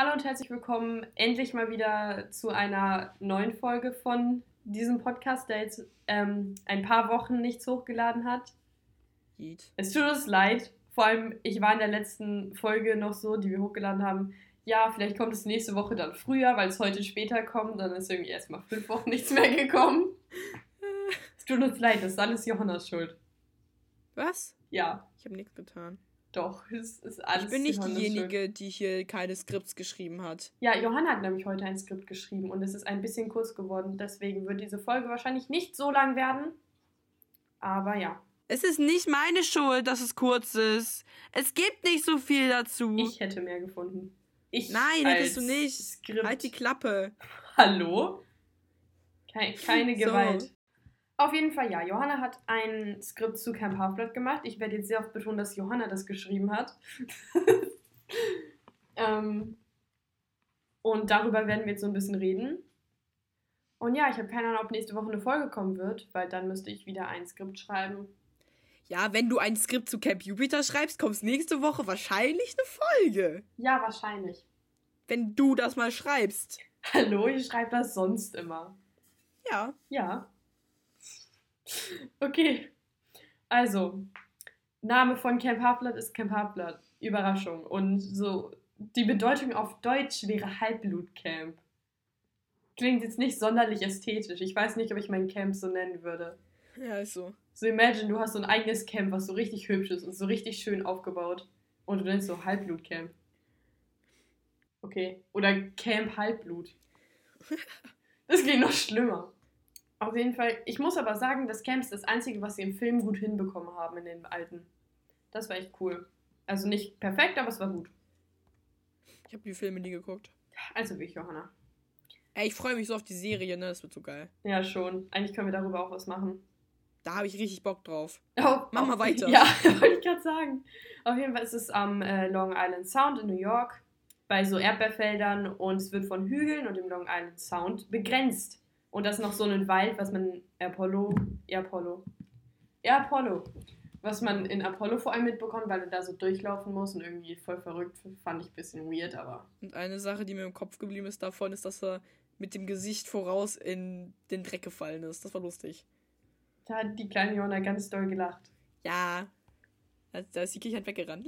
Hallo und herzlich willkommen endlich mal wieder zu einer neuen Folge von diesem Podcast, der jetzt ein paar Wochen nichts hochgeladen hat. Yeet. Es tut uns leid, vor allem ich war in der letzten Folge noch so, die wir hochgeladen haben, ja, vielleicht kommt es nächste Woche dann früher, weil es heute später kommt, dann ist irgendwie erstmal 5 Wochen nichts mehr gekommen. Es tut uns leid, das ist alles Johannas Schuld. Was? Ja. Ich habe nichts getan. Doch, es ist alles Ich bin nicht Johannas diejenige, Schuld. die hier keine Skripts geschrieben hat. Ja, Johanna hat nämlich heute ein Skript geschrieben und es ist ein bisschen kurz geworden. Deswegen wird diese Folge wahrscheinlich nicht so lang werden. Aber ja. Es ist nicht meine Schuld, dass es kurz ist. Es gibt nicht so viel dazu. Ich hätte mehr gefunden. Nein, hättest du nicht. Skript. Halt die Klappe. Hallo? Keine So. Gewalt. Auf jeden Fall ja. Johanna hat ein Skript zu Camp Half-Blood gemacht. Ich werde jetzt sehr oft betonen, dass Johanna das geschrieben hat. Und darüber werden wir jetzt so ein bisschen reden. Und ja, ich habe keine Ahnung, ob nächste Woche eine Folge kommen wird, weil dann müsste ich wieder ein Skript schreiben. Ja, wenn du ein Skript zu Camp Jupiter schreibst, kommt nächste Woche wahrscheinlich eine Folge. Ja, wahrscheinlich. Wenn du das mal schreibst. Hallo, ich schreibe das sonst immer. Ja. Ja. Okay. Also, Name von Camp Half-Blood ist Camp Half-Blood. Überraschung. Und so, die Bedeutung auf Deutsch wäre Halbblut-Camp. Klingt jetzt nicht sonderlich ästhetisch. Ich weiß nicht, ob ich mein Camp so nennen würde. Ja, ist so. So, imagine, du hast so ein eigenes Camp, was so richtig hübsch ist und so richtig schön aufgebaut. Und du nennst so Halbblut-Camp. Okay. Oder Camp Halbblut. Das klingt noch schlimmer. Auf jeden Fall. Ich muss aber sagen, das Camp ist das Einzige, was sie im Film gut hinbekommen haben in den alten. Das war echt cool. Also nicht perfekt, aber es war gut. Ich habe die Filme nie geguckt. Also wie ich, Johanna. Ey, ich freue mich so auf die Serie, ne? Das wird so geil. Ja, schon. Eigentlich können wir darüber auch was machen. Da habe ich richtig Bock drauf. Oh, Mach mal weiter. Ja, wollte ich gerade sagen. Auf jeden Fall ist es am Long Island Sound in New York bei so Erdbeerfeldern und es wird von Hügeln und dem Long Island Sound begrenzt. Und das ist noch so ein Wald, was man was man in Apollo vor allem mitbekommt, weil er da so durchlaufen muss und irgendwie voll verrückt, fand ich ein bisschen weird, aber... Und eine Sache, die mir im Kopf geblieben ist davon, ist, dass er mit dem Gesicht voraus in den Dreck gefallen ist. Das war lustig. Da hat die kleine Johanna ganz doll gelacht. Ja. Da ist die Kiche halt weggerannt.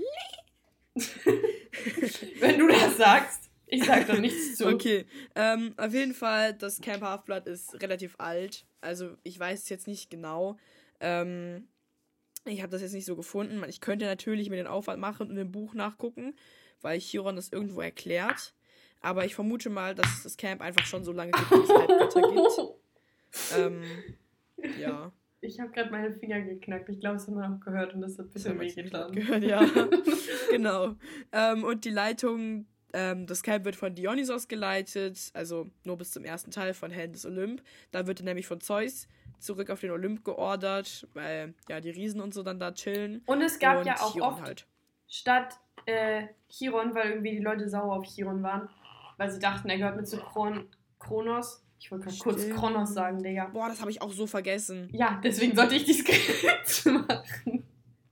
Wenn du das sagst, ich sag doch nichts zu. Okay, auf jeden Fall, das Camp Half-Blood ist relativ alt. Also, ich weiß es jetzt nicht genau. Ich habe das jetzt nicht so gefunden. Ich könnte natürlich mir den Aufwand machen und im Buch nachgucken, weil Chiron das irgendwo erklärt. Aber ich vermute mal, dass es das Camp einfach schon so lange gibt, wie es Halbgötter gibt. Ja. Ich habe gerade meine Finger geknackt. Ich glaube, das hat man auch gehört und das hat ein bisschen wehgetan. Gehört, ja. Genau. Und die Leitung, das Camp wird von Dionysos geleitet, also nur bis zum ersten Teil von Helden des Olymp. Da wird er nämlich von Zeus zurück auf den Olymp geordert, weil ja die Riesen und so dann da chillen. Und es gab und ja auch Chiron oft halt. statt Chiron, weil irgendwie die Leute sauer auf Chiron waren, weil sie dachten, er gehört mit zu Kronos. Ich wollte gerade kurz Kronos sagen, Digga. Boah, das habe ich auch so vergessen. Ja, deswegen sollte ich die Skripts machen.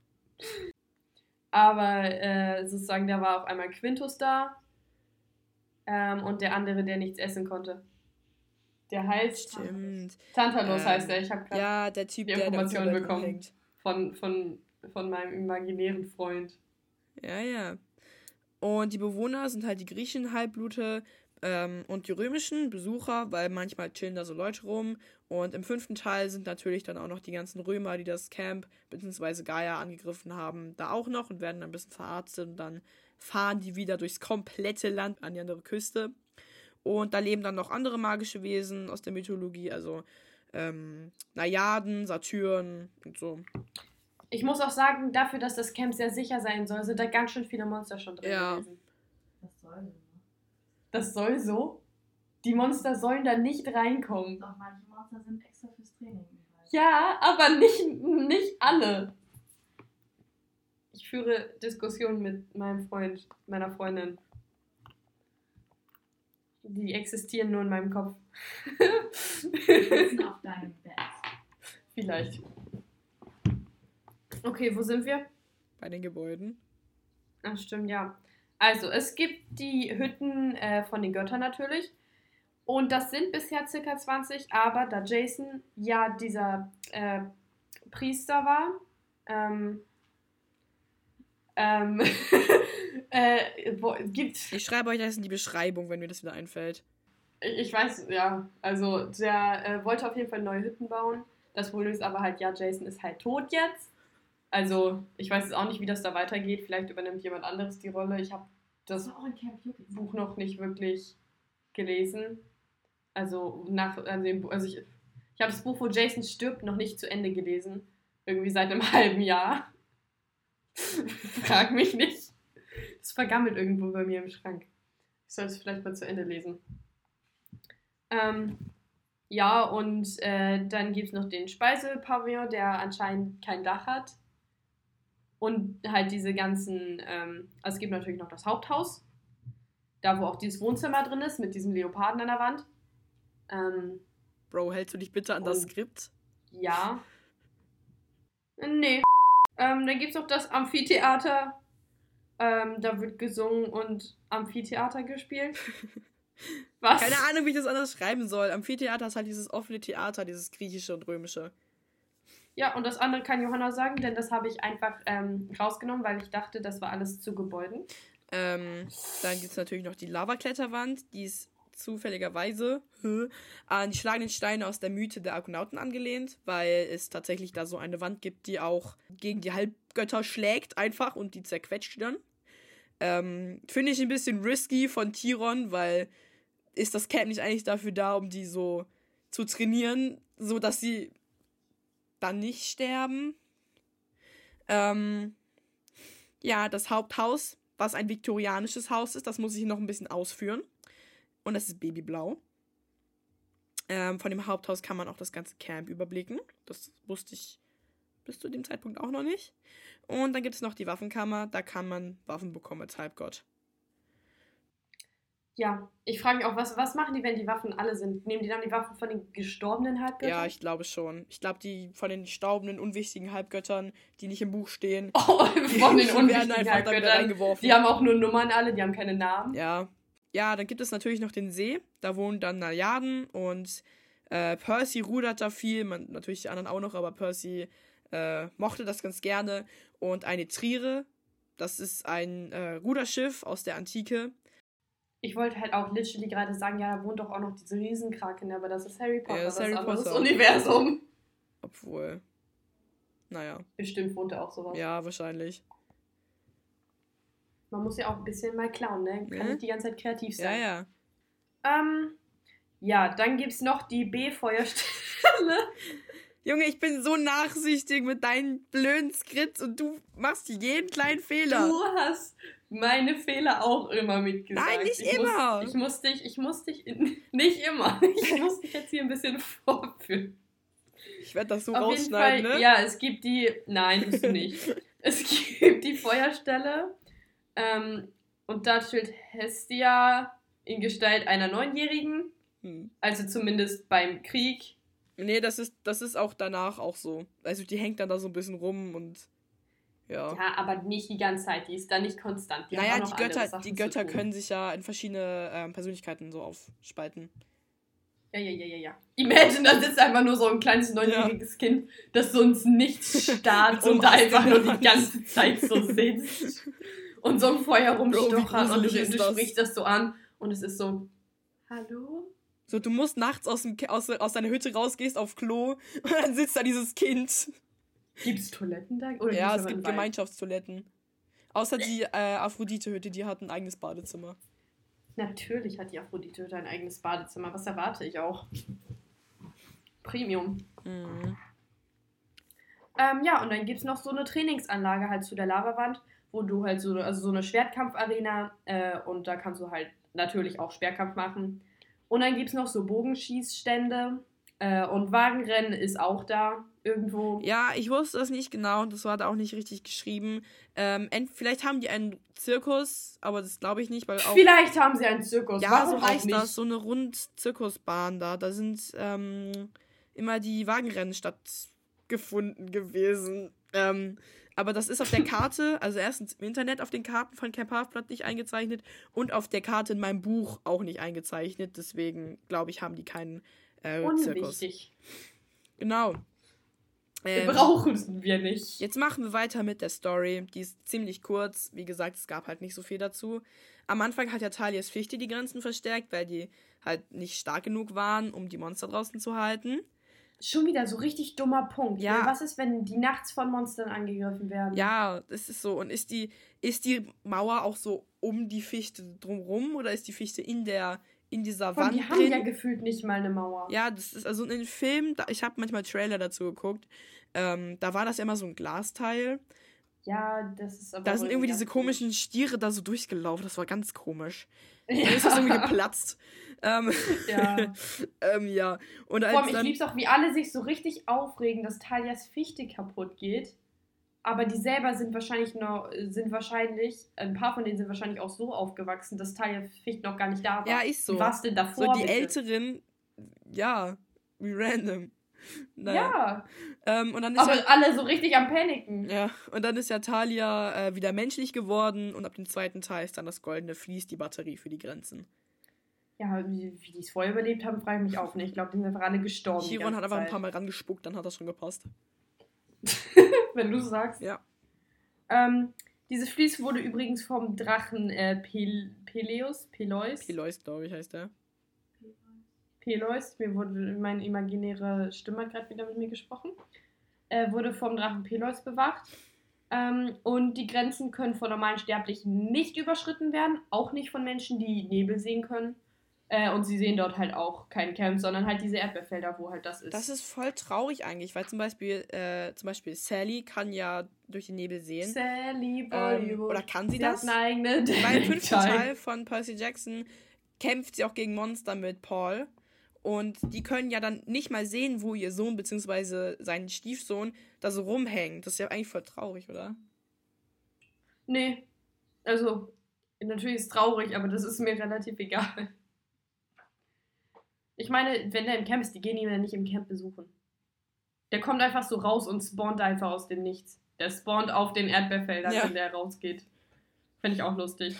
Aber sozusagen, da war auf einmal Quintus da und der andere, der nichts essen konnte. Der heißt... Stimmt. Tantalos heißt er. Ich habe gerade Ja, der Typ, die der Informationen in der bekommen hängt. von meinem imaginären Freund. Ja, ja. Und die Bewohner sind halt die griechischen Halbblute und die römischen Besucher, weil manchmal chillen da so Leute rum. Und im 5. Teil sind natürlich dann auch noch die ganzen Römer, die das Camp bzw. Gaia angegriffen haben, da auch noch und werden dann ein bisschen verarztet und dann fahren die wieder durchs komplette Land an die andere Küste. Und da leben dann noch andere magische Wesen aus der Mythologie, also Najaden, Saturn und so. Ich muss auch sagen, dafür, dass das Camp sehr sicher sein soll, sind da ganz schön viele Monster schon drin gewesen. Was soll denn? Das soll so? Die Monster sollen da nicht reinkommen. Doch, manche Monster sind extra fürs Training. Ja, aber nicht alle. Ich führe Diskussionen mit meinem Freund, meiner Freundin. Die existieren nur in meinem Kopf. Die sitzen auf deinem Bett. Vielleicht. Okay, wo sind wir? Bei den Gebäuden. Ach, stimmt, ja. Also, es gibt die Hütten von den Göttern natürlich. Und das sind bisher circa 20, aber da Jason ja dieser Priester war, ähm, gibt. Ich schreibe euch das in die Beschreibung, wenn mir das wieder einfällt. Ich weiß, ja, also der wollte auf jeden Fall neue Hütten bauen. Das Problem ist aber halt, ja, Jason ist halt tot jetzt. Also, ich weiß jetzt auch nicht, wie das da weitergeht. Vielleicht übernimmt jemand anderes die Rolle. Ich habe das auch in Camp Cupid. Buch noch nicht wirklich gelesen. Also, ich habe das Buch, wo Jason stirbt, noch nicht zu Ende gelesen. Irgendwie seit einem halben Jahr. Frag mich nicht. Das vergammelt irgendwo bei mir im Schrank. Ich sollte es vielleicht mal zu Ende lesen. Ja, und dann gibt es noch den Speisepavillon, der anscheinend kein Dach hat. Und halt diese ganzen, also es gibt natürlich noch das Haupthaus, da wo auch dieses Wohnzimmer drin ist, mit diesem Leoparden an der Wand. Bro, hältst du dich bitte an das Skript? Ja. Nee. Dann gibt es noch das Amphitheater. Da wird gesungen und Amphitheater gespielt. Was? Keine Ahnung, wie ich das anders schreiben soll. Amphitheater ist halt dieses offene Theater, dieses griechische und römische. Ja, und das andere kann Johanna sagen, denn das habe ich einfach rausgenommen, weil ich dachte, das war alles zu Gebäuden. Dann gibt es natürlich noch die Lavakletterwand, die ist zufälligerweise an die schlagenden Steine aus der Mythe der Argonauten angelehnt, weil es tatsächlich da so eine Wand gibt, die auch gegen die Halbgötter schlägt einfach und die zerquetscht dann. Finde ich ein bisschen risky von Tiron, weil ist das Camp nicht eigentlich dafür da, um die so zu trainieren, so dass sie dann nicht sterben? Ja, das Haupthaus, was ein viktorianisches Haus ist, das muss ich noch ein bisschen ausführen. Und das ist babyblau. Von dem Haupthaus kann man auch das ganze Camp überblicken. Das wusste ich bis zu dem Zeitpunkt auch noch nicht. Und dann gibt es noch die Waffenkammer. Da kann man Waffen bekommen als Halbgott. Ja, ich frage mich auch, was machen die, wenn die Waffen alle sind? Nehmen die dann die Waffen von den gestorbenen Halbgöttern? Ja, ich glaube schon. Ich glaube, die von den storbenen, unwichtigen Halbgöttern, die nicht im Buch stehen, von den die werden unwichtigen einfach da wieder reingeworfen. Die haben auch nur Nummern alle, die haben keine Namen. Ja. Ja, dann gibt es natürlich noch den See. Da wohnen dann Najaden und Percy rudert da viel. Natürlich die anderen auch noch, aber Percy mochte das ganz gerne. Und eine Trire, das ist ein Ruderschiff aus der Antike. Ich wollte halt auch literally gerade sagen, ja, da wohnt doch auch noch diese Riesenkraken, aber das ist Harry Potter, Ja, das ist Harry anderes Potter. Universum. Obwohl, naja. Bestimmt wohnt da auch sowas. Ja, wahrscheinlich. Man muss ja auch ein bisschen mal klauen, ne? Kann nicht die ganze Zeit kreativ sein. Ja. Ja, dann gibt's noch die B-Feuerstelle. Junge, ich bin so nachsichtig mit deinen blöden Skripts und du machst jeden kleinen Fehler. Du hast meine Fehler auch immer mitgesagt. Nein, nicht immer. Ich muss dich nicht immer. Ich muss dich jetzt hier ein bisschen vorführen. Ich werde das so Auf rausschneiden, jeden Fall, ne? ja, es gibt die, nein, musst du nicht. Es gibt die Feuerstelle, und da steht Hestia in Gestalt einer Neunjährigen, also zumindest beim Krieg. Nee, das ist auch danach auch so. Also die hängt dann da so ein bisschen rum und ja. Ja, aber nicht die ganze Zeit, die ist da nicht konstant. Die Naja, haben auch noch andere Sachen die Götter zu tun. können sich ja in verschiedene Persönlichkeiten so aufspalten. Ja. Imagine, da sitzt einfach nur so ein kleines neunjähriges Kind, das so ins Nichts starrt so und da einfach nur Masken die ganze Zeit so sitzt und so ein Feuer rumstochert und du gruselig ist das? sprichst das so an und es ist so, hallo? So, du musst nachts aus deiner Hütte rausgehst auf Klo und dann sitzt da dieses Kind. Gibt es Toiletten da? Oder Ja, gibt's es aber gibt einen Wald? Gemeinschaftstoiletten. Außer die Aphrodite-Hütte, die hat ein eigenes Badezimmer. Natürlich hat die Aphrodite ein eigenes Badezimmer. Was erwarte ich auch? Premium. Mhm. Ja, und dann gibt es noch so eine Trainingsanlage halt zu der Lavawand, wo du halt so eine Schwertkampfarena und da kannst du halt natürlich auch Schwertkampf machen. Und dann gibt es noch so Bogenschießstände und Wagenrennen ist auch da irgendwo. Ja, ich wusste das nicht genau und das war da auch nicht richtig geschrieben. Vielleicht haben die einen Zirkus, aber das glaube ich nicht, weil auch... Vielleicht haben sie einen Zirkus. Ja, Warum so heißt auch nicht? das, so eine Rund-Zirkusbahn da. Da sind immer die Wagenrennen stattgefunden gewesen. Aber das ist auf der Karte, also erstens im Internet auf den Karten von Camp Half-Blood nicht eingezeichnet und auf der Karte in meinem Buch auch nicht eingezeichnet. Deswegen, glaube ich, haben die keinen Zirkus. Unwichtig. Genau. Brauchen wir nicht. Jetzt machen wir weiter mit der Story. Die ist ziemlich kurz. Wie gesagt, es gab halt nicht so viel dazu. Am Anfang hat ja Talias Fichte die Grenzen verstärkt, weil die halt nicht stark genug waren, um die Monster draußen zu halten. Schon wieder so richtig dummer Punkt. Ja. Weil was ist, wenn die nachts von Monstern angegriffen werden? Ja, das ist so. Und ist die Mauer auch so um die Fichte drumrum oder ist die Fichte in dieser Wand die haben ja gefühlt nicht mal eine Mauer. Ja, das ist also in den Filmen, ich habe manchmal Trailer dazu geguckt, da war das ja immer so ein Glasteil. Ja, das ist aber... Da sind irgendwie diese komischen Stiere da so durchgelaufen, das war ganz komisch. Ja. Dann ist das irgendwie geplatzt. Ja. Ja. Und Vor allem, ich lieb's auch, wie alle sich so richtig aufregen, dass Talias Fichte kaputt geht. Aber die selber sind wahrscheinlich, ein paar von denen sind wahrscheinlich auch so aufgewachsen, dass Talias Fichte noch gar nicht da war. Ja, ist so. Was denn davor? So die Älteren, ja, wie random. Naja. Ja. Und dann ist aber alle so richtig am Paniken. Ja, und dann ist ja Talia wieder menschlich geworden und ab dem zweiten Teil ist dann das goldene Vlies die Batterie für die Grenzen. Ja, wie die es vorher überlebt haben, frage ich mich auch nicht. Ich glaube, die sind einfach alle gestorben. Chiron hat einfach ein paar Mal rangespuckt, dann hat das schon gepasst. Wenn du sagst. Ja. Dieses Vlies wurde übrigens vom Drachen Peleus, glaube ich, heißt der. Peleus, meine imaginäre Stimme hat gerade wieder mit mir gesprochen, wurde vom Drachen Peleus bewacht. Und die Grenzen können von normalen Sterblichen nicht überschritten werden, auch nicht von Menschen, die Nebel sehen können. Und sie sehen dort halt auch kein Camp, sondern halt diese Erdbeerfelder, wo halt das ist. Das ist voll traurig eigentlich, weil zum Beispiel Sally kann ja durch den Nebel sehen. Sally Bollywood. Oder kann sie das? Hat eine eigene Beim 5. Teil von Percy Jackson kämpft sie auch gegen Monster mit Paul. Und die können ja dann nicht mal sehen, wo ihr Sohn bzw. sein Stiefsohn da so rumhängt. Das ist ja eigentlich voll traurig, oder? Nee. Also, natürlich ist es traurig, aber das ist mir relativ egal. Ich meine, wenn der im Camp ist, die gehen ihn ja nicht im Camp besuchen. Der kommt einfach so raus und spawnt einfach aus dem Nichts. Der spawnt auf den Erdbeerfeldern, wenn der rausgeht. Finde ich auch lustig.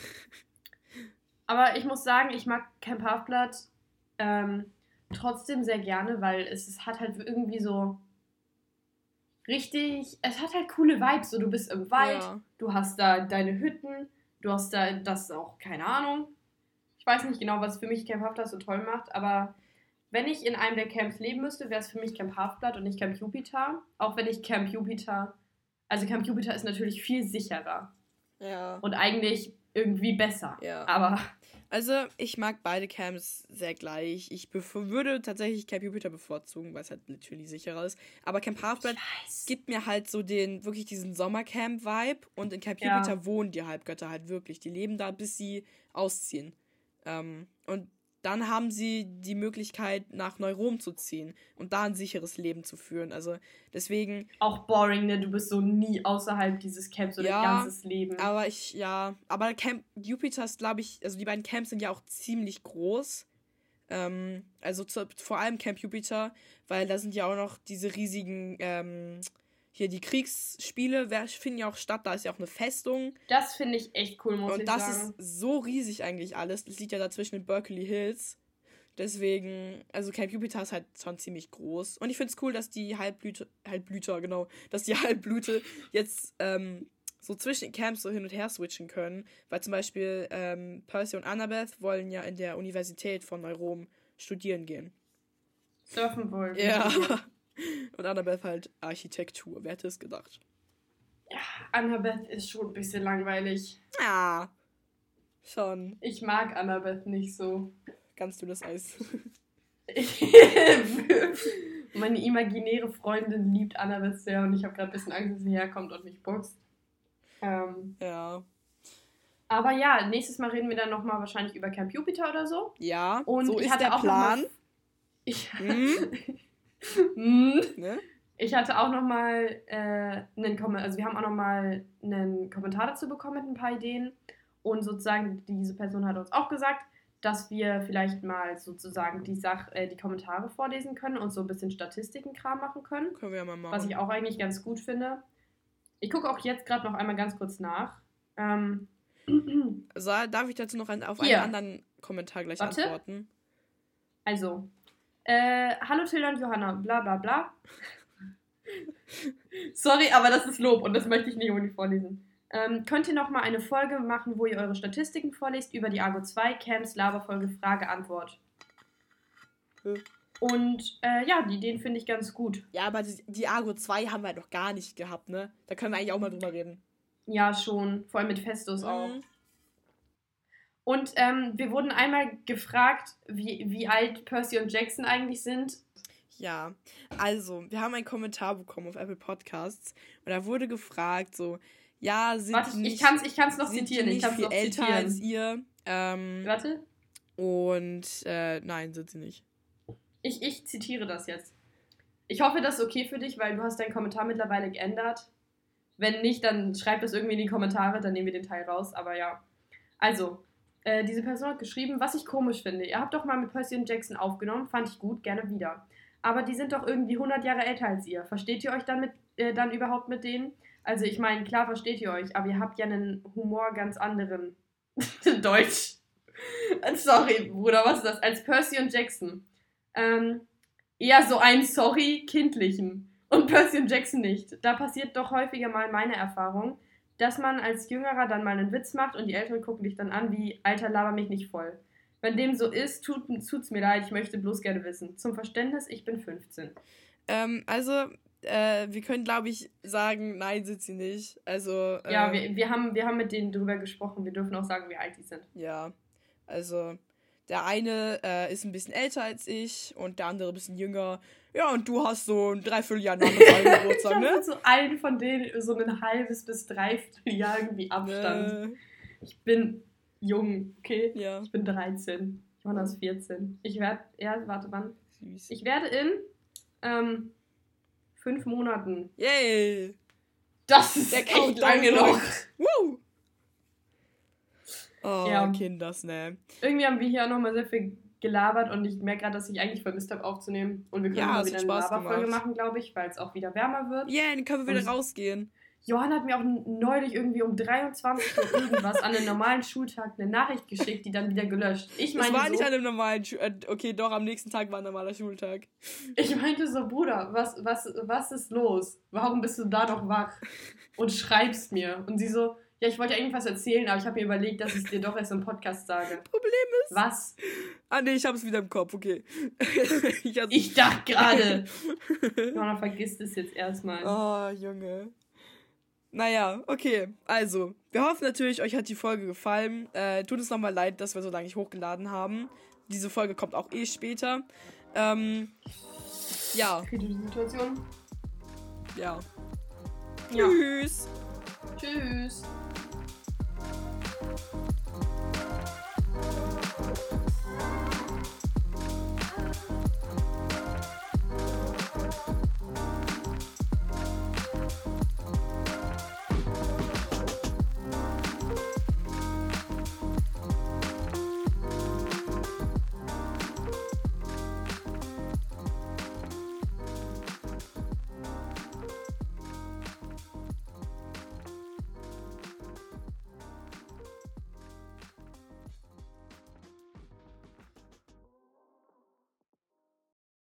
Aber ich muss sagen, ich mag Camp Half-Blood trotzdem sehr gerne, weil es hat halt irgendwie so richtig, es hat halt coole Vibes. So, du bist im Wald, du hast da deine Hütten, du hast da das auch, keine Ahnung. Ich weiß nicht genau, was für mich Camp Half-Blood so toll macht, aber wenn ich in einem der Camps leben müsste, wäre es für mich Camp Half-Blood und nicht Camp Jupiter. Auch wenn ich Camp Jupiter ist natürlich viel sicherer. Ja. Und eigentlich irgendwie besser. Ja. Aber also, ich mag beide Camps sehr gleich. Ich würde tatsächlich Camp Jupiter bevorzugen, weil es halt literally sicherer ist. Aber Camp Half-Blood gibt mir halt so wirklich diesen Sommercamp-Vibe. Und in Camp Jupiter wohnen die Halbgötter halt wirklich. Die leben da, bis sie ausziehen. Und dann haben sie die Möglichkeit, nach Neu-Rom zu ziehen und da ein sicheres Leben zu führen. Also deswegen... Auch boring, ne? Du bist so nie außerhalb dieses Camps so dein ganzes Leben. Aber Camp Jupiter ist, glaube ich, also die beiden Camps sind ja auch ziemlich groß. Vor allem Camp Jupiter, weil da sind ja auch noch diese riesigen... Hier die Kriegsspiele finden ja auch statt, da ist ja auch eine Festung. Das finde ich echt cool, muss ich sagen. Und das ist so riesig eigentlich alles. Das liegt ja dazwischen in Berkeley Hills. Deswegen, also Camp Jupiter ist halt schon ziemlich groß. Und ich finde es cool, dass die Halbblüte jetzt so zwischen den Camps so hin und her switchen können. Weil zum Beispiel Percy und Annabeth wollen ja in der Universität von Neu-Rom studieren gehen. Surfen wollen. Ja. Und Annabeth halt Architektur. Wer hätte es gedacht? Ja, Annabeth ist schon ein bisschen langweilig. Ja, schon. Ich mag Annabeth nicht so. Ganz dünnes Eis. Meine imaginäre Freundin liebt Annabeth sehr und ich habe gerade ein bisschen Angst, dass sie herkommt und mich boxt. Ja. Aber ja, nächstes Mal reden wir dann nochmal wahrscheinlich über Camp Jupiter oder so. Ja, und so ich ist hatte der auch Plan. Ne? Ich hatte auch nochmal wir haben auch nochmal einen Kommentar dazu bekommen mit ein paar Ideen und sozusagen diese Person hat uns auch gesagt, dass wir vielleicht mal sozusagen die Kommentare vorlesen können und so ein bisschen Statistiken-Kram machen können. Können wir ja mal machen. Was ich auch eigentlich ganz gut finde. Ich gucke auch jetzt gerade noch einmal ganz kurz nach. So, darf ich dazu noch auf Hier. einen anderen Kommentar gleich Warte. antworten? Also, hallo Tilda und Johanna, bla bla bla. Sorry, aber das ist Lob und das möchte ich nicht unbedingt vorlesen. Könnt ihr noch mal eine Folge machen, wo ihr eure Statistiken vorlest über die Argo 2 Camps Laberfolge Frage-Antwort? Und ja, die Ideen finde ich ganz gut. Ja, aber die Argo 2 haben wir halt noch gar nicht gehabt, ne? Da können wir eigentlich auch mal drüber reden. Ja, schon. Vor allem mit Festus auch. Und wir wurden einmal gefragt, wie alt Percy und Jackson eigentlich sind. Ja, also, wir haben einen Kommentar bekommen auf Apple Podcasts und da wurde gefragt, so, ja, sind Warte, die nicht, ich kann es noch sind die zitieren. Ich nicht kann es viel noch älter zitieren. als ihr? Warte, Und, nein, sind sie nicht. ich zitiere das jetzt. Ich hoffe, das ist okay für dich, weil du hast deinen Kommentar mittlerweile geändert. Wenn nicht, dann schreib das irgendwie in die Kommentare, dann nehmen wir den Teil raus. Aber ja. Also, diese Person hat geschrieben, was ich komisch finde. Ihr habt doch mal mit Percy und Jackson aufgenommen, fand ich gut, gerne wieder. Aber die sind doch irgendwie 100 Jahre älter als ihr. Versteht ihr euch dann überhaupt mit denen? Also ich meine, klar versteht ihr euch, aber ihr habt ja einen Humor ganz anderen. Deutsch. Sorry, Bruder, was ist das? Als Percy und Jackson. Eher so einen, sorry, kindlichen. Und Percy und Jackson nicht. Da passiert doch häufiger mal meine Erfahrung, dass man als Jüngerer dann mal einen Witz macht und die Älteren gucken dich dann an wie, Alter, laber mich nicht voll. Wenn dem so ist, tut's mir leid, ich möchte bloß gerne wissen. Zum Verständnis, ich bin 15. Wir können, glaube ich, sagen, nein, sind sie nicht. Also, ja, wir haben mit denen drüber gesprochen. Wir dürfen auch sagen, wie alt die sind. Ja, also der eine ist ein bisschen älter als ich und der andere ein bisschen jünger. Ja, und du hast so ein Dreivierteljahr nach deinem Geburtstag, Ich ne? habe zu allen von denen so ein halbes bis dreiviertel Jahr irgendwie Abstand. Ich bin jung, okay? Ja. Ich bin 13. Johanna ist 14. Warte, wann? Süß. Ich werde in 5 Monaten. Yay! Das ist Der echt Countdown lange noch. läuft. Woo! Oh, Ja. Kinders, ne? Irgendwie haben wir hier auch nochmal sehr viel gelabert und ich merke gerade, dass ich eigentlich vermisst habe aufzunehmen. Und wir können Ja, mal es wieder hat eine Spaß Laberfolge gemacht. machen, glaube ich, weil es auch wieder wärmer wird. Yeah, dann können wir wieder Und- rausgehen. Johanna hat mir auch neulich irgendwie um 23 Uhr irgendwas an einem normalen Schultag eine Nachricht geschickt, die dann wieder gelöscht. Ich Es meinte war nicht so, an einem normalen okay, doch, am nächsten Tag war ein normaler Schultag. ich meinte so, Bruder, was ist los? Warum bist du da noch wach? Und schreibst mir. Und sie so, ja, ich wollte ja irgendwas erzählen, aber ich habe mir überlegt, dass ich es dir doch erst im Podcast sage. Problem ist... Was? Ah, nee, ich hab's wieder im Kopf, okay. Ich dachte gerade. Johanna, vergiss das jetzt erstmal. Oh, Junge. Naja, okay. Also, wir hoffen natürlich, euch hat die Folge gefallen. Tut uns nochmal leid, dass wir so lange nicht hochgeladen haben. Diese Folge kommt auch später. Ja. Kritische Situation. Ja. Ja. Tschüss. Tschüss.